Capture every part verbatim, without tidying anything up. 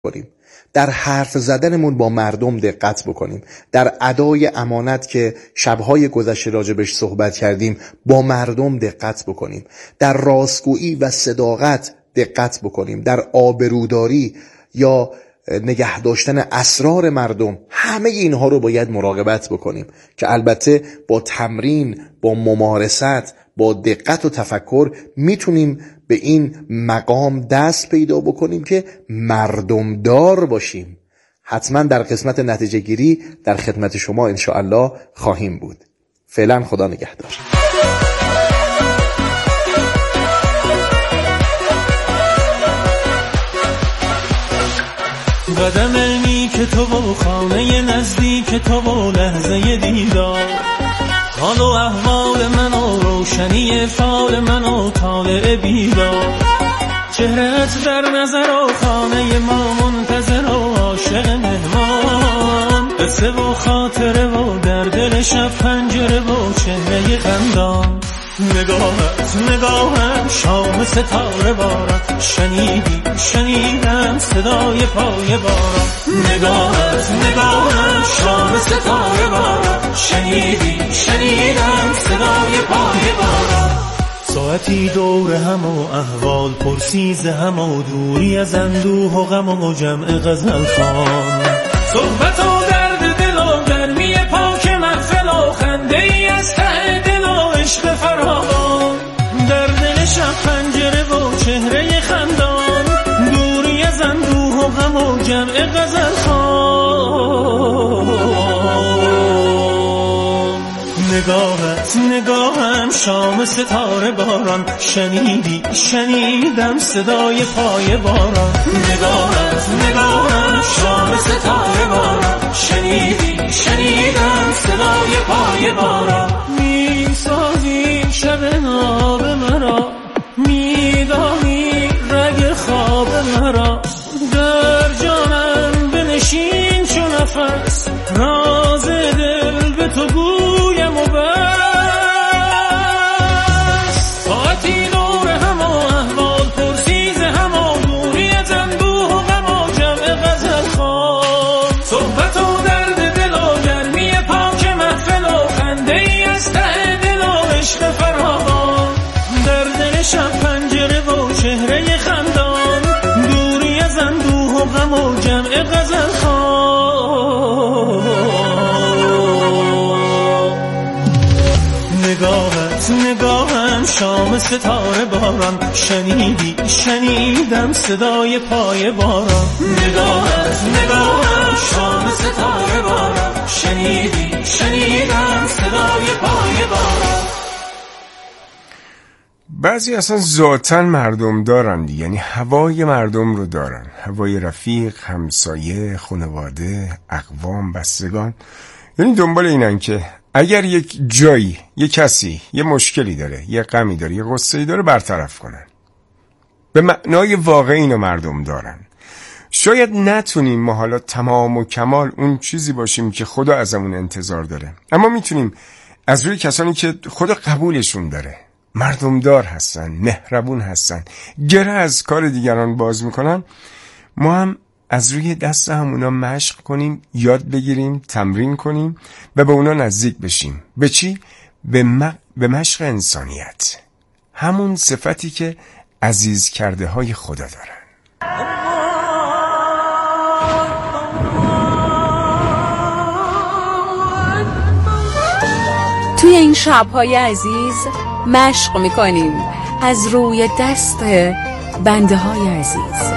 کنیم. در حرف زدنمون با مردم دقت بکنیم. در ادای امانت که شبهای گذشته راجبش صحبت کردیم با مردم دقت بکنیم. در راستگویی و صداقت دقت بکنیم. در آبروداری یا نگه داشتن اسرار مردم، همه اینها رو باید مراقبت بکنیم که البته با تمرین، با ممارست، با دقت و تفکر میتونیم به این مقام دست پیدا بکنیم که مردمدار باشیم. حتما در قسمت نتیجه گیری در خدمت شما انشاءالله خواهیم بود. فعلا خدا نگهدار. قدم نیک تو و خانه نزدیک تو و لحظه دیدار، حال و احوال من و روشنی فال من و طالع بیدار، چهرت در نظر و خانه ما منتظر و عاشق مهمان، قصه و خاطره و در دل شب پنجره و چهره خندان، نگاهت نگاهم شام ستاره بارم، شنیدی شنیدم صدای پای بارم، نگاهت نگاهم شام ستاره بارم، شنیدی شنیدم صدای پای بارم. ساعتی دور هم و احوال پرسیز هم و دوری از اندوه و غم و جمع غزل خوان، صحبت و درد دل و گرمی پاک محفل و خنده ای از ته دل و عشق فراوان، در دل شب پنجره و چهره خندان، دوری از اندوه و غم و جمع غزل خوان، نگاهت نگاهم شام ستاره باران، شنیدی شنیدم صدای پای باران، نگاهت نگاهم شام ستاره باران، شنیدی شنیدم صدای پای باران. می سازی شب ناب مرا، می دانی رگ خواب مرا، در جانم بنشین چو نفس، راز دل به تو گویم و بس، ساعتی دور هم و احوال پرسیز هم و دوری از اندوه و غم و جمع غزل خوان، صحبت و درد دل و گرمی پاک محفل و خنده ای از ته دل و عشق فراوان، در دل شب پنجره و چهره خندان، دوری از اندوه و غم و جمع غزل خوان، نگاهت نگاهم شام ستاره باران، شنیدی شنیدم صدای پای باران، نگاهت نگاهم شام ستاره باران، شنیدی شنیدم صدای پای باران. بعضی اصلا ذاتاً مردم دارن، یعنی هوای مردم رو دارن، هوای رفیق، همسایه، خانواده، اقوام، بستگان، یعنی دنبال اینن که اگر یک جایی، یک کسی، یه مشکلی داره، یه غمی داره، یه غصه‌ای داره برطرف کنن. به معنای واقعی اینو مردم دارن. شاید نتونیم ما حالا تمام و کمال اون چیزی باشیم که خدا ازمون انتظار داره، اما میتونیم از روی کسانی که خدا قبولشون داره، مردمدار هستن، مهربون هستن، گره از کار دیگران باز میکنن، ما هم از روی دست همونا مشق کنیم، یاد بگیریم، تمرین کنیم و به اونا نزدیک بشیم. به چی؟ به, م... به مشق انسانیت، همون صفتی که عزیز کرده های خدا دارن. توی این شب‌های عزیز مشق میکنیم از روی دست بنده های عزیز.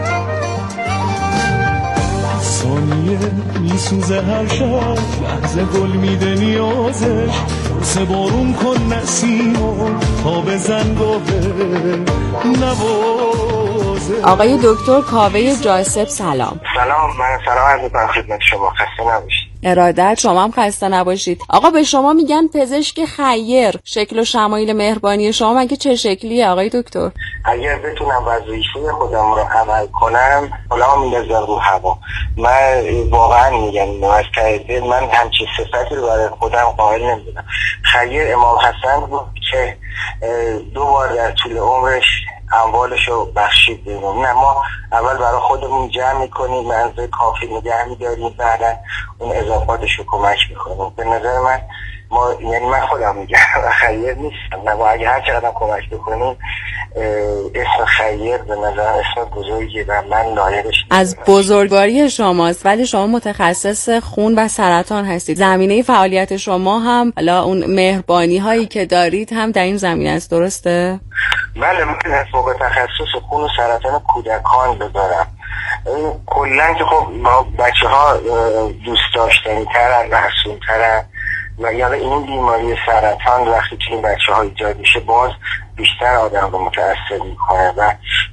ثانیه میسوزه هر شب، لحظه گل میده نیازش، سه بارون کن نسیم تا بزن گوه نوازه. آقای دکتر کاوه جاسب سلام. سلام، من سلام عرض می‌کنم خدمت شما، خسته نباشید. ارادت، شما هم خسته نباشید. آقا به شما میگن پزشک خیر، شکل و شمایل مهربانی شما مگه چه شکلیه آقای دکتر؟ اگر بتونم وظیفه خودم رو عمل کنم حالا میندازم رو هوا. من واقعا میگم از ته دل من همچین صفتی رو برای خودم قائل نمیدونم. خیر امام حسن بود که دو بار در طول عمرش اموالشو بخشید بهمون. نه، ما اول برای خودمون جمع میکنیم، منزه کافی نگه میداریم، بعدا اون اضافاتشو کمک میکنیم. به نظر من ما، یعنی من خودم میگم خیر نیستم، نه، ما اگه هر چقدر کمک بکنیم اسم خیر به نظر اسم بزرگی و من لایقش. از بزرگواری شماست، ولی شما متخصص خون و سرطان هستید. زمینه فعالیت شما هم حالا اون مهربانی هایی که دارید هم در این زمینه است، درسته؟ بله، من فوق تخصص خون و سرطان کودکان دارم. کلا که خب بچه ها دوست داشتنی ترن، محسون ترن و یعنی این بیماری سرطان وقتی توی بچه ها ایجاد میشه باز بیشتر آدم رو متأثر میکنه و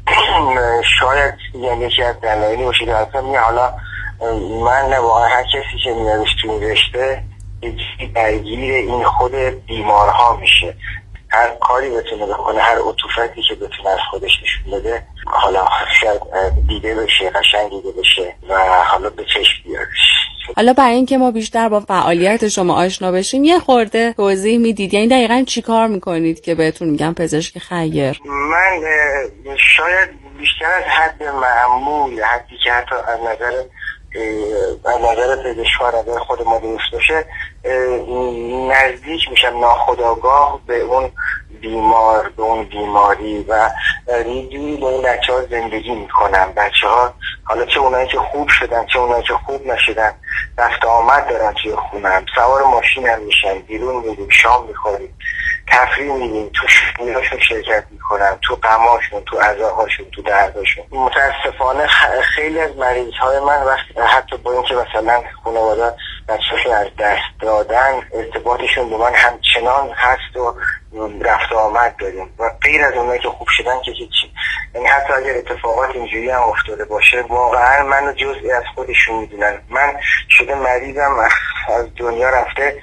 شاید یعنی یکی از دلایلی باشه که اصلا می حالا من نه واقعا هر کسی که میادش توی این رشته درگیر این خود بیمارها میشه. هر کاری بتونه بکنه، هر عطوفتی که بتونه از خودش نشون بده، حالا شاید دیده بشه، قشنگ دیده بشه و حالا به چشم بیادش. حالا برای اینکه ما بیشتر با فعالیت شما آشنا بشیم یه خورده توضیح میدید، یعنی دقیقاً چی کار میکنید که بهتون میگم پزشک خیر؟ من شاید بیشتر از حد معمول، حدی که حتی از نظر از نظر پزشک‌ها، از نظر خود ما درست باشه، نزدیک میشم ناخودآگاه به اون بیمار، به اون بیماری و ریدوی با این بچه ها زندگی میکنم. بچه ها حالا چه اونایی که خوب شدن چه اونایی که خوب نشدن رفت آمد دارن توی خونم، سوار ماشین هم میشن، بیرون میریم، شام میخوریم، تفریح میریم، تو شنیداشون شرکت میکنم، تو غماشون، تو عزاهاشون، تو درداشون. متاسفانه خیلی از مریض های من وقتی حتی با اینکه مثلا خانواده بچه‌شون از دست دادن ارتباطشون با من همچنان هست و رفت آمد داریم و غیر از اونایی که خوب شدن که هیچی. یعنی حتی اگر اتفاقات اینجوری هم افتاده باشه واقعا منو جزئی از خودشون میدونن. من شده مریضم از دنیا رفته،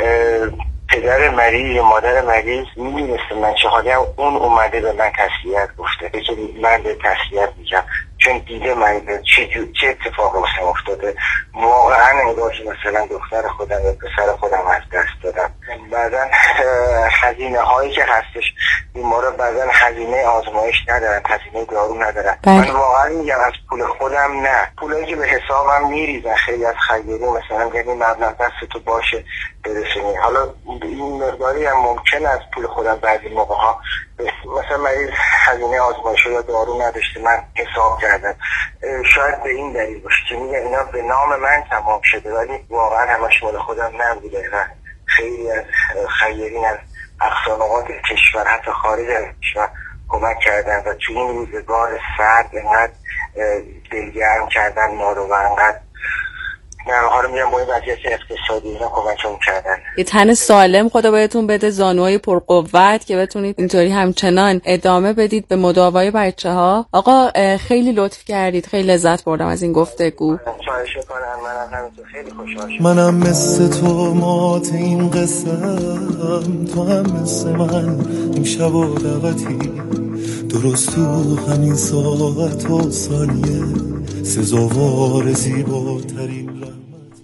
پدر مریض یا مادر مریض میدونسته من چه حالی هم، اون اومده به من تسلیت گفته که من به تسلیت میگم چون دیده من چه, چه اتفاق واسم افتاده. واقعا انگار که مثلا دختر خودم یا پسر خودم از دست دادم. بعضا هزینه هایی که هستش بیمارا بعضا هزینه آزمایش ندارن، هزینه دارو ندارن. من واقعا میگم از پول خودم نه، پولایی که به حسابم میریزن خیلی از خیری مثلا یعنی مبلغ دست تو باشه برسونی. حالا این مقداری هم ممکن از پول خودم بعضی موقع ها مثلا مریض هزینه آزمایش یا دارو نداشته من حساب کردم، شاید به این دلیل باشه که میگه اینا به نام من تمام شده ولی واقعا همش مال خودم نبوده و خیلی از خیرین از اقصانقات کشور حتی خارج از کشور کمک کردن و توی این روزگار سرد اینقدر دلگرم کردن ما رو و اینقدر نه ها رو میگم با این وضعیت اقتصادی اینا کمکمون کردن. یه تن سالم خدا بهتون بده، زانوهای پرقوت که بتونید اینطوری همچنان ادامه بدید به مداوای بچه ها. آقا خیلی لطف کردید، خیلی لذت بردم از این گفتگو. خواهش می‌کنم، منم همینطور خیلی خوشحال شدم. منم مثل تو مات این قسم، تو هم مثل من این شب و دعوتی، درست تو همین ساعت و ثانیه سزاوار زیباترین رحمتی.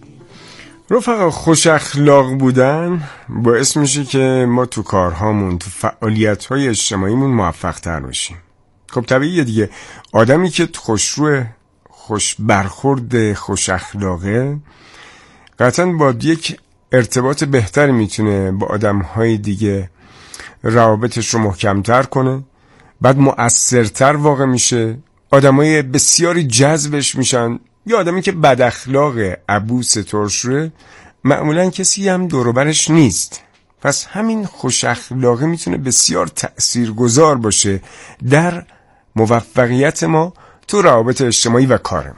رفقا خوش اخلاق بودن باعث میشه که ما تو کارهامون، تو فعالیت‌های اجتماعیمون موفق تر باشیم. خب طبیعیه دیگه، آدمی که خوشروه، خوش برخورد، خوش اخلاقه قطعاً با یک ارتباط بهتری میتونه با آدم‌های دیگه روابطش رو محکم‌تر کنه، بعد مؤثرتر واقع میشه، آدمای بسیاری جذبش میشن. یا آدمی که بد اخلاقه، عبوس، ترشروه، معمولا کسی هم دور و برش نیست. پس همین خوش اخلاقی میتونه بسیار تأثیرگذار باشه در موفقیت ما تو روابط اجتماعی و کارمون.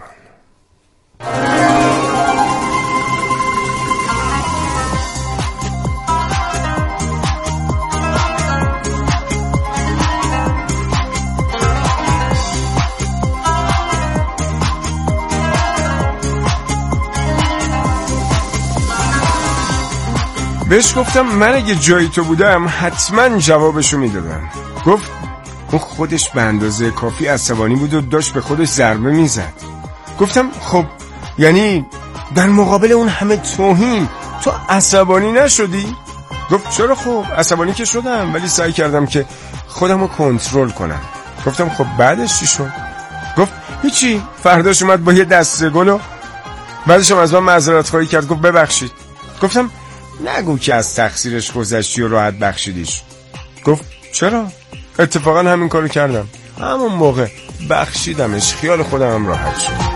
بهش گفتم من اگه جای تو بودم حتما جوابشو میدادم. گفت اون خودش به اندازه کافی عصبانی بود و داشت به خودش ضربه میزد. گفتم خب یعنی در مقابل اون همه توهین تو عصبانی نشدی؟ گفت چرا، خب عصبانی که شدم ولی سعی کردم که خودمو کنترل کنم. گفتم خب بعدش چی شد؟ گفت هیچی، فرداش اومد با یه دسته گل و بعدش هم از من معذرت خواهی کرد، گفت ببخشید. گفتم نگو که از تقصیرش گذشتی و راحت بخشیدیش. گفت چرا؟ اتفاقا همین کارو کردم، همون موقع بخشیدمش، خیال خودم هم راحت شد.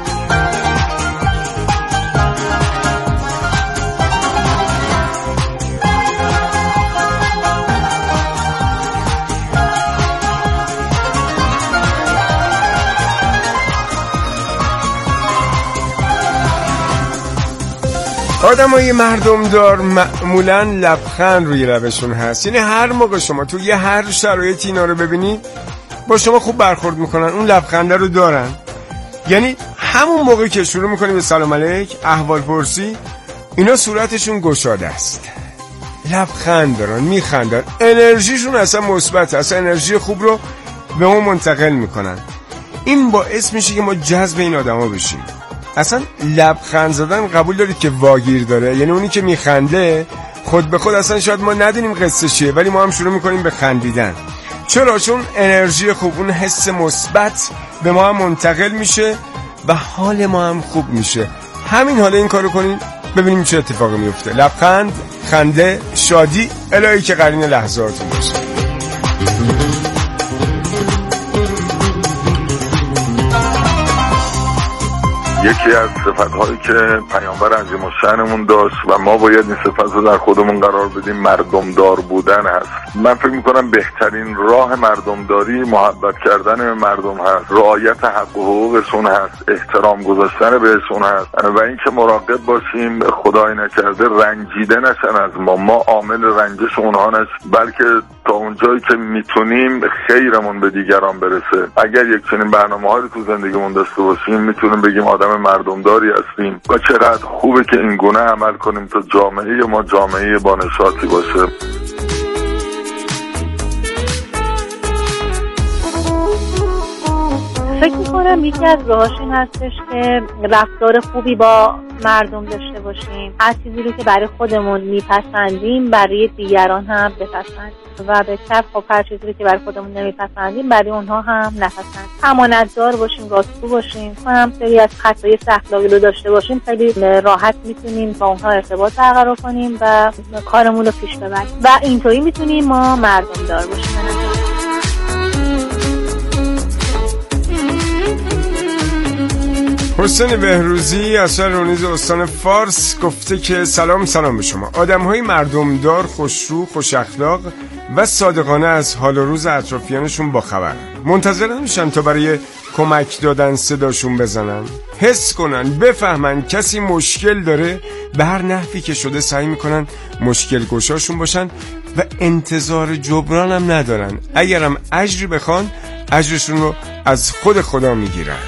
آدم های مردم دار معمولا لبخند روی لبشون هست، یعنی هر موقع شما تو یه هر شرایطی اینا رو ببینید با شما خوب برخورد میکنن، اون لبخنده رو دارن. یعنی همون موقع که شروع میکنی به سلام علیک، احوال پرسی، اینا صورتشون گشاده است، لبخند دارن، میخندن، انرژیشون اصلا مثبت، اصلا انرژی خوب رو به ما منتقل میکنن. این باعث میشه که ما جذب این آدما بشیم. اصلا لبخند زدن قبول دارید که واگیر داره، یعنی اونی که میخنده خود به خود اصلا شاید ما ندونیم قصه چیه، ولی ما هم شروع میکنیم به خندیدن. چرا؟ چون انرژی خوب، اون حس مثبت به ما هم منتقل میشه و حال ما هم خوب میشه. همین حالا این کارو کنین ببینیم چه اتفاقی میفته. لبخند، خنده، شادی، الهی که قرین لحظاتون باشه. یکی از صفت‌هایی که پیامبر عظیم الشأنمون داشت و ما باید این صفت رو در خودمون قرار بدیم مردمدار بودن هست. من فکر می‌کنم بهترین راه مردمداری محبت کردن به مردم هست، رعایت حق و حقوقشون هست، احترام گذاشتن بهشون هست و اینکه مراقب باشیم خدای نکرده رنجیده نشن از ما، ما عامل رنجش اونها نشیم، بلکه تا اونجایی که میتونیم خیرمون به دیگران برسه. اگر یک چنین برنامه‌هایی رو تو زندگیمون داشته باشیم میتونیم بگیم آدم مردمداری هستیم و چقدر خوبه که این گونه عمل کنیم تا جامعه ما جامعه با نشاطی باشه. فکر میکنم یکی از راهاش این هستش که رفتار خوبی با مردم داشته باشیم، هر چیزی رو که برای خودمون میپسندیم برای دیگران هم بپسندیم و به طب خب هر چیزی رو که برای خودمون نمیپسندیم برای اونها هم نپسندیم. امانتدار باشیم، راستگو باشیم، کنم سری از خصایص اخلاقی رو داشته باشیم، خیلی راحت میتونیم با اونها ارتباط برقرار کنیم و کارمون رو پیش ببریم و اینطوری میتونیم ما مردمدار باشیم. حسین بهروزی از شهر رونیز استان فارس گفته که سلام سلام به شما. آدم‌های مردمدار، خوشرو، خوش اخلاق و صادقانه از حال و روز اطرافیانشون باخبرن. منتظر نمیشن تا برای کمک دادن صداشون بزنن، حس کنن، بفهمن کسی مشکل داره، به هر نحوی که شده سعی میکنن مشکل گشاشون باشن و انتظار جبران هم ندارن. اگرم اجری بخوان اجرشون رو از خود خدا میگیرن.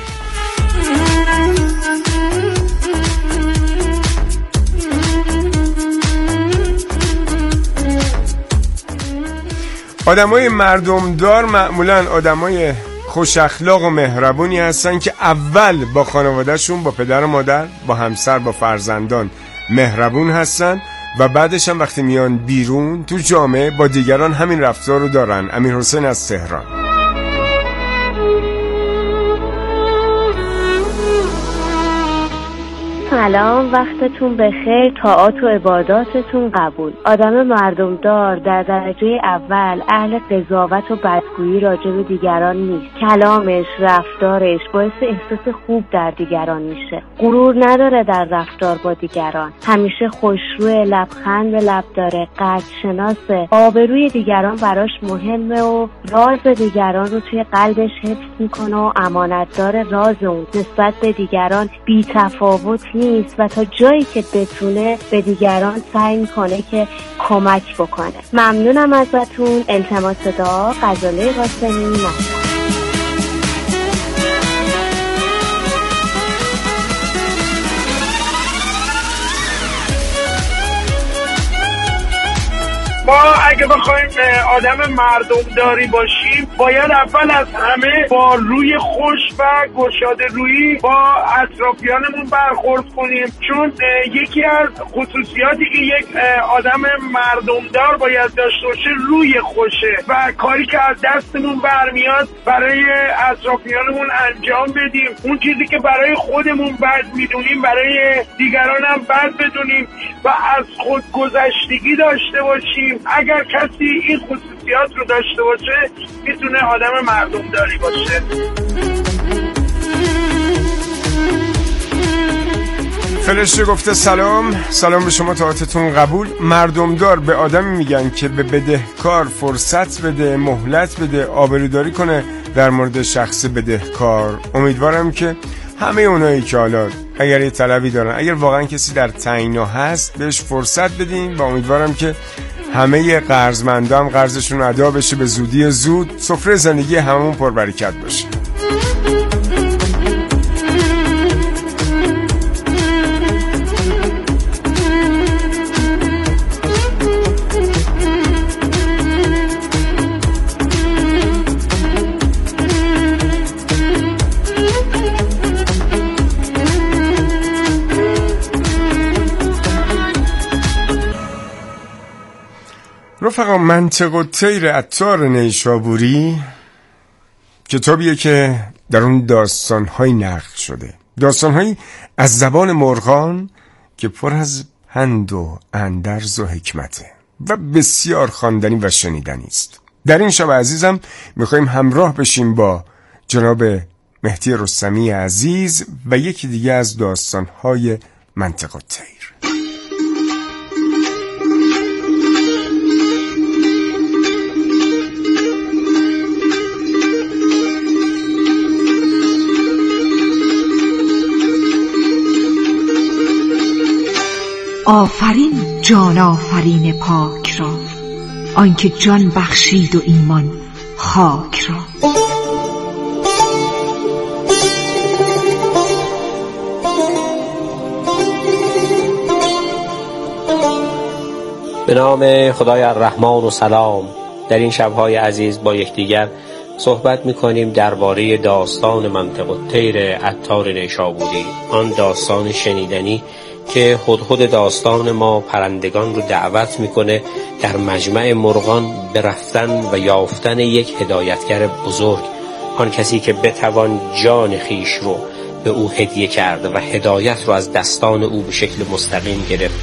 آدمای مردمدار معمولاً آدمای خوش اخلاق و مهربونی هستن که اول با خانوادهشون، با پدر و مادر، با همسر، با فرزندان مهربون هستن و بعدش هم وقتی میان بیرون تو جامعه با دیگران همین رفتار رو دارن. امیر حسین از تهران. سلام، وقتتون بخیر، طاعات و عباداتتون قبول. آدم مردمدار در درجه اول اهل قضاوت و بدگویی راجع به دیگران نیست. کلامش، رفتارش باعث احساس خوب در دیگران میشه. غرور نداره در رفتار با دیگران، همیشه خوشروه، لبخند به لب داره، قدر شناسه، آبروی دیگران براش مهمه و راز دیگران رو توی قلبش حفظ میکنه و امانتدار راز اون نسبت به دیگران بی‌تفاوت نیست و تا جایی که بتونه به دیگران سعی میکنه که کمک بکنه. ممنونم ازتون. التماس دعا، غزاله قاسمی. ممنون. ما اگه بخوایم آدم مردمداری باشیم باشیم باید اول از همه با روی خوش و گشاده رویی با اطرافیانمون برخورد کنیم، چون یکی از خصوصیاتی که یک آدم مردمدار باید داشته باشه روی خوشه و کاری که از دستمون برمیاد برای اطرافیانمون انجام بدیم. اون چیزی که برای خودمون بد میدونیم برای دیگران هم بد بدونیم و از خود گذشتگی داشته باشیم. اگر کسی این خصوصیات رو داشته باشه میتونه آدم مردمداری باشه. فرشته گفته سلام سلام به شما، طاعتتون قبول. مردمدار به آدمی میگن که به بدهکار فرصت بده، مهلت بده، آبروداری کنه در مورد شخص بدهکار. امیدوارم که همه اونایی که حالا اگر یه طلبی دارن، اگر واقعا کسی در تعیینا هست بهش فرصت بدین و امیدوارم که همه قرضمندان قرضشون ادا بشه به زودی زود، سفره زندگی هممون پربرکت باشه. رفقا، منطق الطیر عطار نیشابوری کتابیه که در اون داستان‌های نقل شده، داستان‌هایی از زبان مرغان که پر از پند و اندرز و حکمته و بسیار خواندنی و شنیدنی است. در این شب عزیزم میخوایم همراه بشیم با جناب مهدی رستمی عزیز و یکی دیگه از داستان‌های منطق الطیر. آفرین جان آفرین پاک را، آنکه جان بخشید و ایمان خاک را. به نام خدای الرحمن و سلام. در این شب‌های عزیز با یکدیگر صحبت می‌کنیم درباره داستان منطق الطیر عطار نیشابوری، آن داستان شنیدنی که هدهد داستان ما پرندگان رو دعوت میکنه در مجمع مرغان به رفتن و یافتن یک هدایتگر بزرگ، آن کسی که بتوان جان خیش رو به او هدیه کرد و هدایت رو از دستان او به شکل مستقیم گرفت.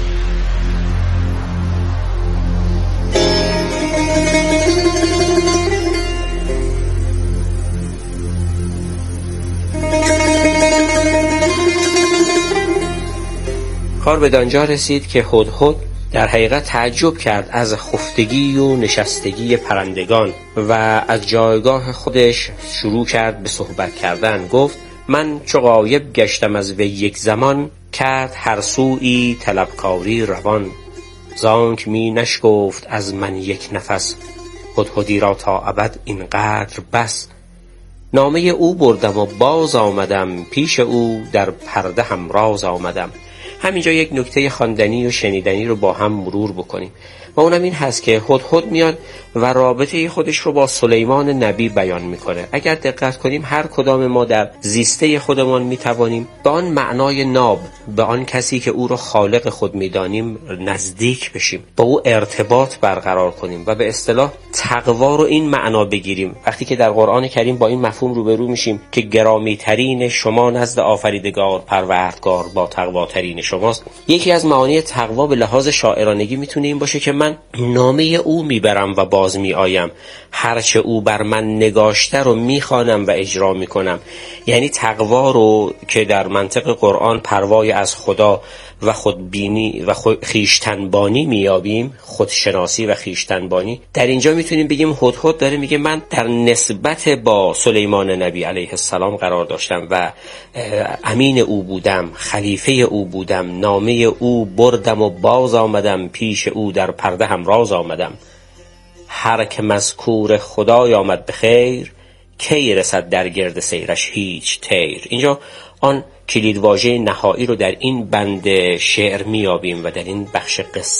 کار به دانجا رسید که هدهد در حقیقت تعجب کرد از خفتگی و نشستگی پرندگان و از جایگاه خودش شروع کرد به صحبت کردن. گفت من چو غایب گشتم از وی یک زمان، کرد هر سویی طلبکاری روان. زانک می نشگفت از من یک نفس، هدهدی را تا ابد این قدر بس. نامه او بردم و باز آمدم، پیش او در پرده هم راز آمدم. همینجا یک نکته خواندنی و شنیدنی رو با هم مرور بکنیم و اونم این هست که هدهد میاد و رابطه خودش رو با سلیمان نبی بیان میکنه. اگر دقت کنیم هر کدام ما در زیسته خودمان میتوانیم به آن معنای ناب، به آن کسی که او رو خالق خود میدانیم نزدیک بشیم، با او ارتباط برقرار کنیم و به اصطلاح تقوا رو این معنا بگیریم. وقتی که در قرآن کریم با این مفهوم روبرو میشیم که گرامی ترین شما نزد آفریدگار پروردگار با تقوا ترین شماست، یکی از معانی تقوا به لحاظ شاعرانگی میتونه این باشه که من نامه او میبرم و باز می آیم، هرچه او بر من نگاشته رو میخوانم و اجرا میکنم. یعنی تقوا رو که در منطق قرآن پروای از خدا و خودبینی و خود خیشتنبانی میابیم، خودشناسی و خیشتنبانی، در اینجا میتونیم بگیم هدهد داره میگه من در نسبت با سلیمان نبی علیه السلام قرار داشتم و امین او بودم، خلیفه او بودم، نامه او بردم و باز آمدم، پیش او در پرده هم راز آمدم. هر که مذکور خدای آمد به خیر، کی رسد در گرد سیرش هیچ تیر. اینجا آن کلید واژه نهایی رو در این بند شعر میابیم و در این بخش قصه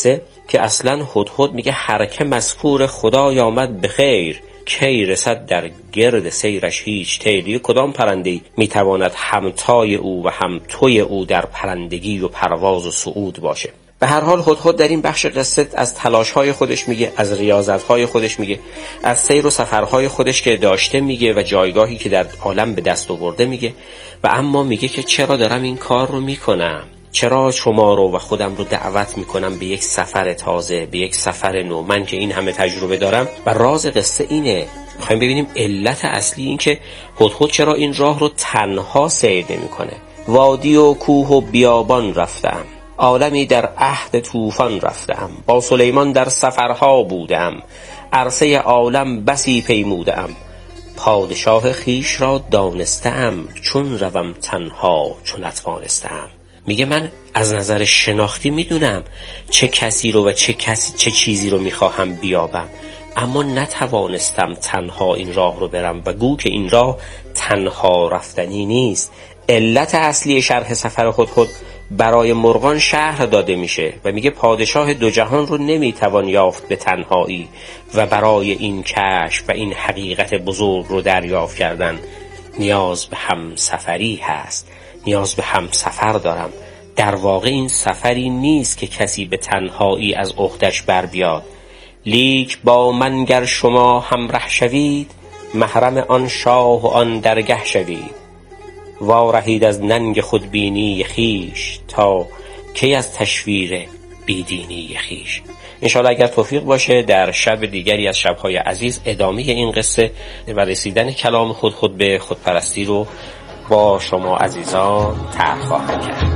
که اصلا هدهد میگه هر که مذکور خدای آمد به خیر، کی رسد در گرد سیرش هیچ تیلی. کدام پرنده‌ای میتواند همتای او و همتوی او در پرندگی و پرواز و صعود باشه؟ به هر حال هدهد در این بخش قصه از تلاش‌های خودش میگه، از ریاضت‌های خودش میگه، از سیر و سفرهای خودش که داشته میگه و جایگاهی که در عالم به دست آورده میگه. و اما میگه که چرا دارم این کار رو میکنم؟ چرا شما رو و خودم رو دعوت میکنم به یک سفر تازه، به یک سفر نو، من که این همه تجربه دارم؟ و راز قصه اینه. میخوایم ببینیم علت اصلی این که هدهد چرا این راه رو تنها سیر نمیکنه. وادی و کوه و بیابان رفتم، عالمی در عهد طوفان رفتم، با سلیمان در سفرها بودم، عرصه عالم بسی پیمودم، پادشاه خیش را دانستم، چون روم تنها چون نتوانستم. میگه من از نظر شناختی میدونم چه کسی رو و چه کسی چه چیزی رو میخواهم بیابم، اما نتوانستم تنها این راه رو برم و گو که این راه تنها رفتنی نیست. علت اصلی شرح سفر هدهد برای مرغان شهر داده میشه و میگه پادشاه دو جهان رو نمیتوان یافت به تنهایی و برای این کشف و این حقیقت بزرگ رو دریافت کردن نیاز به هم سفری هست، نیاز به هم سفر دارم. در واقع این سفری نیست که کسی به تنهایی از عهدش بر بیاد، لیک با من گر شما همراه شوید، محرم آن شاه و آن درگه شوید. وارهید از ننگ خودبینی خیش، تا کی از تشویر بیدینی خیش. انشاءالله اگر توفیق باشه در شب دیگری از شبهای عزیز ادامه این قصه و رسیدن کلام هدهد به خودپرستی رو با شما عزیزان طرح خواهم کرد.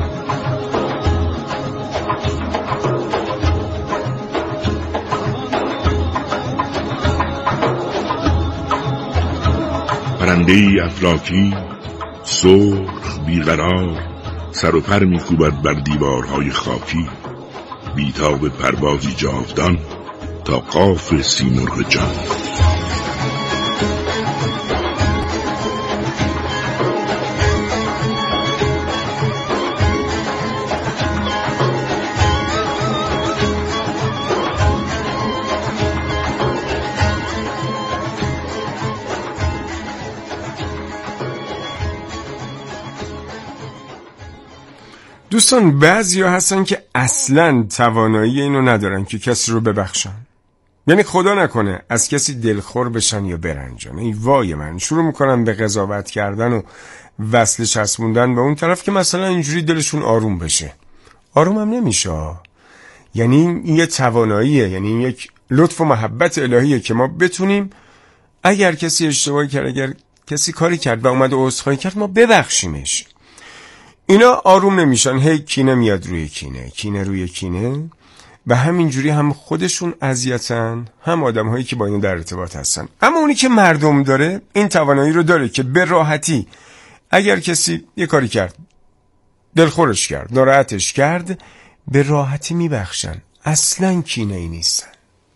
پرنده‌ای افلاکی سرخ بیقرار، سر و پر می‌کوبد بر دیوارهای خاکی، بیتاب پروازی جاودان تا قاف سیمرغ جان. دوستان بعضی ها هستن که اصلاً توانایی اینو ندارن که کسی رو ببخشن، یعنی خدا نکنه از کسی دلخور بشن یا برنجن. ای وای من، شروع میکنن به قضاوت کردن و وصل چسبوندن به اون طرف که مثلا اینجوری دلشون آروم بشه. آروم هم نمیشه. یعنی این یه تواناییه، یعنی این یک لطف و محبت الهیه که ما بتونیم اگر کسی اشتباهی کرد، اگر کسی کاری کرد و اومد عذرخواهی کرد، ما ببخشیمش. اینا آروم نمیشن، هی کینه میاد روی کینه، کینه روی کینه، و همینجوری هم خودشون اذیتن، هم آدم هایی که با اینا در ارتباط هستن. اما اونی که مردم داره این توانایی رو داره که به راحتی اگر کسی یه کاری کرد، دلخورش کرد، ناراحتش کرد، به راحتی میبخشن، اصلا کینه ای نیستن.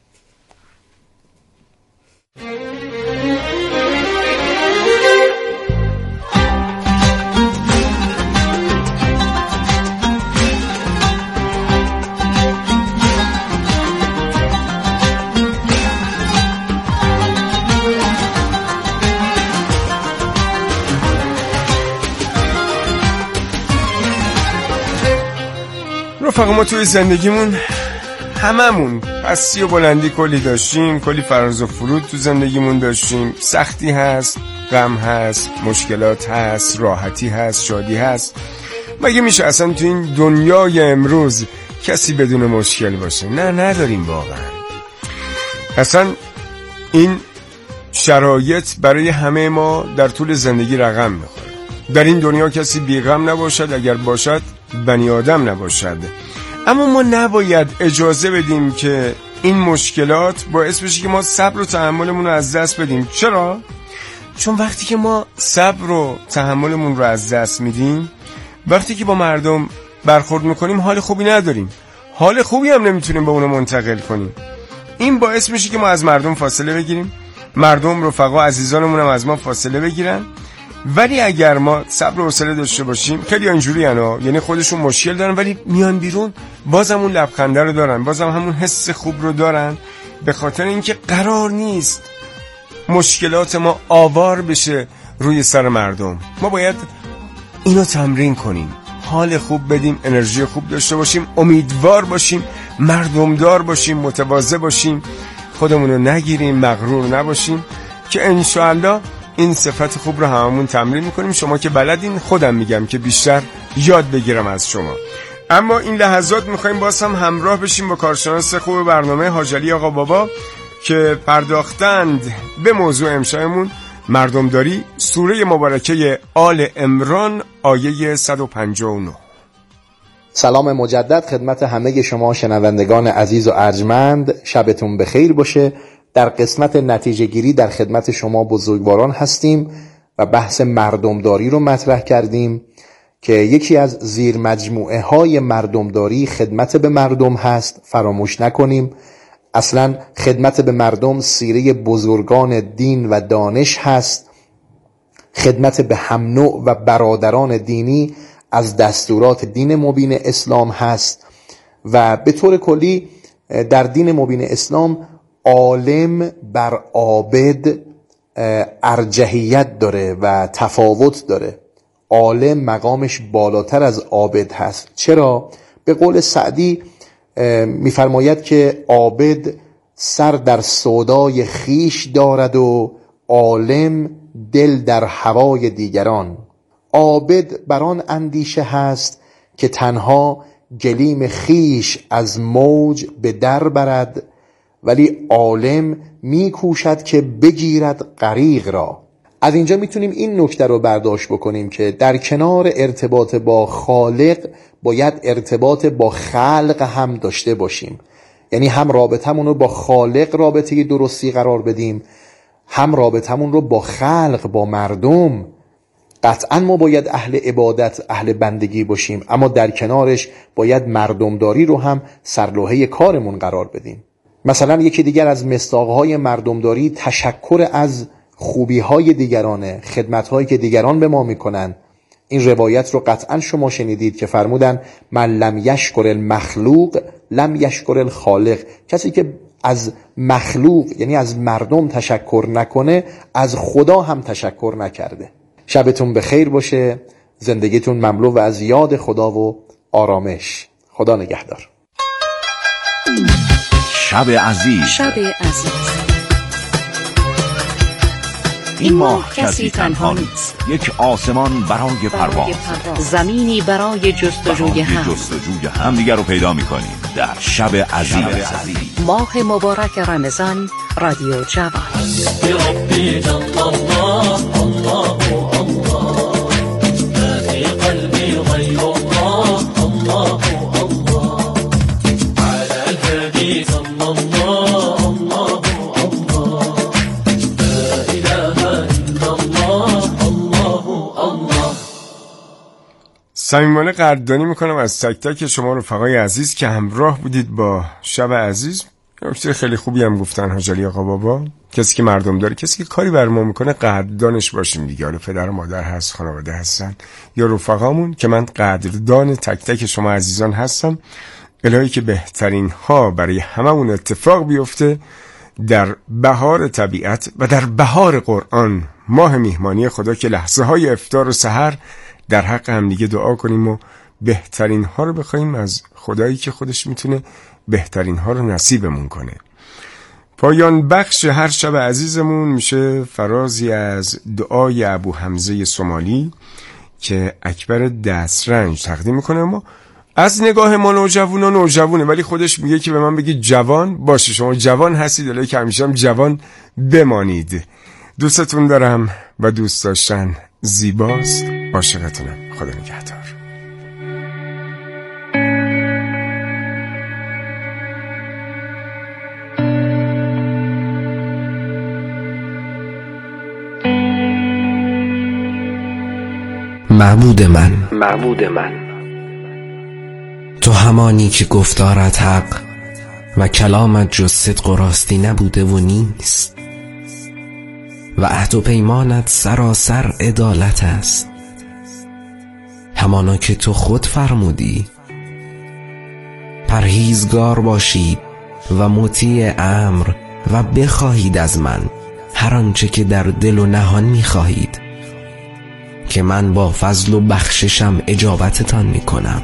رفقا ما توی زندگیمون هممون پستی و بلندی کلی داشتیم، کلی فراز و فرود تو زندگیمون داشتیم، سختی هست، غم هست، مشکلات هست، راحتی هست، شادی هست. مگه میشه اصلا تو این دنیای امروز کسی بدون مشکل باشه؟ نه نداریم واقعا. اصلا این شرایط برای همه ما در طول زندگی رقم میخوره. در این دنیا کسی بی غم نباشد، اگر باشد بنی آدم نباشد. اما ما نباید اجازه بدیم که این مشکلات باعث بشه که ما صبر و تحملمون رو از دست بدیم. چرا؟ چون وقتی که ما صبر و تحملمون رو از دست میدیم، وقتی که با مردم برخورد میکنیم، حال خوبی نداریم، حال خوبی هم نمیتونیم به اونو منتقل کنیم. این باعث میشه که ما از مردم فاصله بگیریم، مردم رفقا عزیزانمون هم از ما فاصله بگیرن، ولی اگر ما صبر و حوصله داشته باشیم، خیلی اینجوری انا، یعنی خودشون مشکل دارن ولی میان بیرون بازم اون لبخنده رو دارن، بازم همون حس خوب رو دارن، به خاطر اینکه قرار نیست مشکلات ما آوار بشه روی سر مردم. ما باید اینو تمرین کنیم، حال خوب بدیم، انرژی خوب داشته باشیم، امیدوار باشیم، مردمدار باشیم، متواضع باشیم، خودمون رو نگیریم، مغرور نباشیم، که انشاءالله این صفت خوب رو هممون تمرین میکنیم. شما که بلدین، خودم میگم که بیشتر یاد بگیرم از شما. اما این لحظات میخوایم باز هم همراه بشیم با کارشناس خوب برنامه حاج علی آقا بابا که پرداختند به موضوع امشبمون، مردمداری، سوره مبارکه آل عمران آیه صد و پنجاه و نه. سلام مجدد خدمت همه شما شنوندگان عزیز و ارجمند، شبتون بخیر باشه. در قسمت نتیجه گیری در خدمت شما بزرگواران هستیم و بحث مردمداری رو مطرح کردیم که یکی از زیر مجموعه های مردمداری خدمت به مردم هست. فراموش نکنیم اصلا خدمت به مردم سیره بزرگان دین و دانش هست. خدمت به هم نوع و برادران دینی از دستورات دین مبین اسلام هست و به طور کلی در دین مبین اسلام عالم بر عابد ارجحیت داره و تفاوت داره. عالم مقامش بالاتر از عابد هست. چرا؟ به قول سعدی میفرماید که عابد سر در سودای خیش دارد و عالم دل در هوای دیگران. عابد بران اندیشه هست که تنها گلیم خیش از موج به در برد، ولی عالم میکوشد که بگیرد غریق را. از اینجا میتونیم این نکته رو برداشت بکنیم که در کنار ارتباط با خالق باید ارتباط با خلق هم داشته باشیم. یعنی هم رابطمون رو با خالق رابطه درستی قرار بدیم، هم رابطمون رو با خلق، با مردم. قطعا ما باید اهل عبادت، اهل بندگی باشیم، اما در کنارش باید مردمداری رو هم سرلوحه کارمون قرار بدیم. مثلا یکی دیگر از مصداقهای مردمداری تشکر از خوبی‌های دیگرانه، خدمت‌هایی که دیگران به ما میکنن. این روایت رو قطعا شما شنیدید که فرمودن من لم یشکر المخلوق لم یشکر الخالق. کسی که از مخلوق یعنی از مردم تشکر نکنه، از خدا هم تشکر نکرده. شبتون بخیر باشه، زندگیتون مملو و از یاد خدا و آرامش. خدا نگهدار. شب عزیز، شب عزیز. این ماه کسی تنها نیست، یک آسمان برای پرواز، زمینی برای جستجوی هم، جستجوی هم دیگر رو پیدا می‌کنیم در شب عزیز. ماه مبارک رمضان، رادیو جوان. صمیمانه قدردانی میکنم از تک تک شما رفقای عزیز که همراه بودید با شب عزیز. نکته خیلی خوبی هم گفتن حاج علی آقا بابا. کسی که مردم داره، کسی که کاری بر ما میکنه، قدردانش باشیم دیگه. حالا پدر و مادر هست، خانواده هستن یا رفقامون، که من قدردان تک تک شما عزیزان هستم. الهی که بهترین ها برای هممون اتفاق بیفته در بهار طبیعت و در بهار قرآن، ماه میهمانی خدا، که لحظه های افطار و سحر در حق هم دیگه دعا کنیم و بهترین ها رو بخوایم از خدایی که خودش میتونه بهترین ها رو نصیبمون کنه. پایان بخش هر شب عزیزمون میشه فرازی از دعای ابو حمزه سومالی که اکبر دسترنج تقدیم میکنه. ما از نگاه ما نوجوانان نوجوانه، ولی خودش میگه که به من بگید جوان. باشه، شما جوان هستید، الهی که همیشه هم جوان بمانید. دوستتون دارم و دوست داشتن زیباست. عاشقتونم. خدا نگهدار. معبود من، معبود من، تو همانی که گفتارت حق و کلامت جز صدق و راستی نبوده و نیست. و عهد و پیمانت سراسر عدالت است، همانا که تو خود فرمودی. پرهیزگار باشید و مطیع امر و بخواهید از من هر آنچه که در دل و نهان می‌خواهید، که من با فضل و بخششم اجابتتان می‌کنم.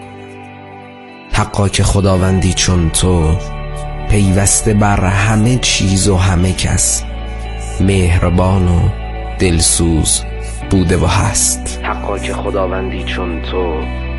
حقا که خداوندی چون تو پیوسته بر همه چیز و همه کس مهربان و دلسوز بوده و هست. حقا که خداوندی چون تو